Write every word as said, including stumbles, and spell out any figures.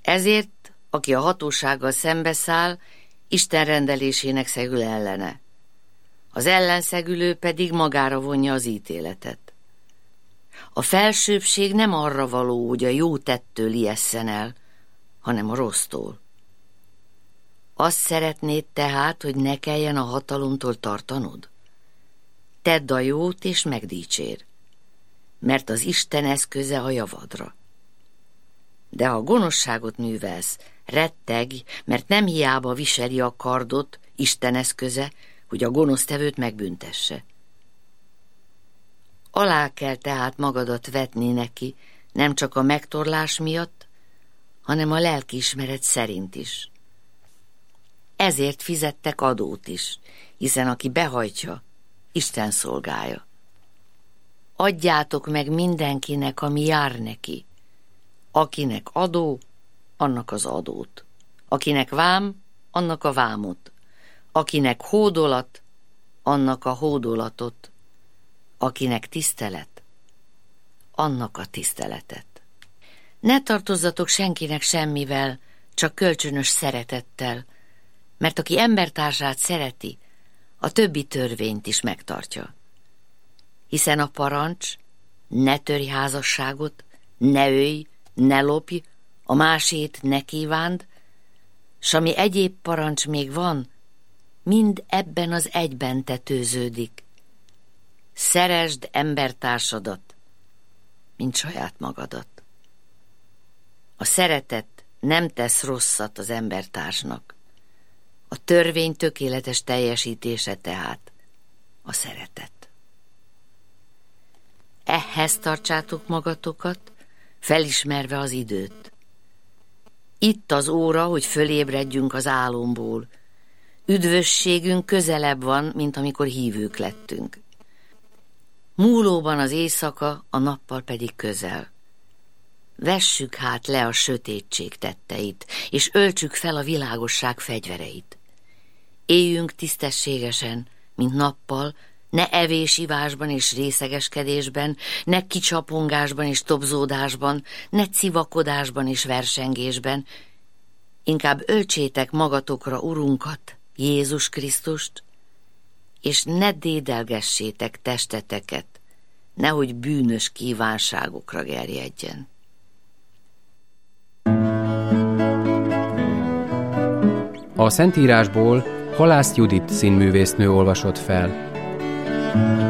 Ezért, aki a hatósággal szembeszáll, Isten rendelésének szegül ellene. Az ellenszegülő pedig magára vonja az ítéletet. A felsőbbség nem arra való, hogy a jó tettől ijesszen el, hanem a rossztól. Azt szeretnéd tehát, hogy ne kelljen a hatalomtól tartanod? Tedd a jót és megdicsér, mert az Isten eszköze a javadra. De ha gonoszságot művelsz, retteg, mert nem hiába viseli a kardot, Isten eszköze, hogy a gonosztevőt megbüntesse. Alá kell tehát magadat vetni neki, nem csak a megtorlás miatt, hanem a lelkiismeret szerint is. Ezért fizettek adót is, hiszen aki behajtja, Isten szolgája. Adjátok meg mindenkinek, ami jár neki. Akinek adó, annak az adót. Akinek vám, annak a vámot. Akinek hódolat, annak a hódolatot. Akinek tisztelet, annak a tiszteletet. Ne tartozzatok senkinek semmivel, csak kölcsönös szeretettel, mert aki embertársát szereti, a többi törvényt is megtartja. Hiszen a parancs, ne törj házasságot, ne ölj, ne lopj, a másét ne kívánd, s ami egyéb parancs még van, mind ebben az egyben tetőződik. Szeresd embertársadat, mint saját magadat. A szeretet nem tesz rosszat az embertársnak. A törvény tökéletes teljesítése tehát a szeretet. Ehhez tartsátok magatokat, felismerve az időt. Itt az óra, hogy fölébredjünk az álomból. Üdvösségünk közelebb van, mint amikor hívők lettünk. Múlóban az éjszaka, a nappal pedig közel. Vessük hát le a sötétség tetteit, és öltsük fel a világosság fegyvereit. Éljünk tisztességesen, mint nappal, ne evésivásban és részegeskedésben, ne kicsapongásban és tobzódásban, ne civakodásban és versengésben. Inkább öltsétek magatokra Urunkat, Jézus Krisztust, és ne dédelgessétek testeteket, nehogy bűnös kívánságokra gerjedjen. A Szentírásból Halász Judit színművésznő olvasott fel.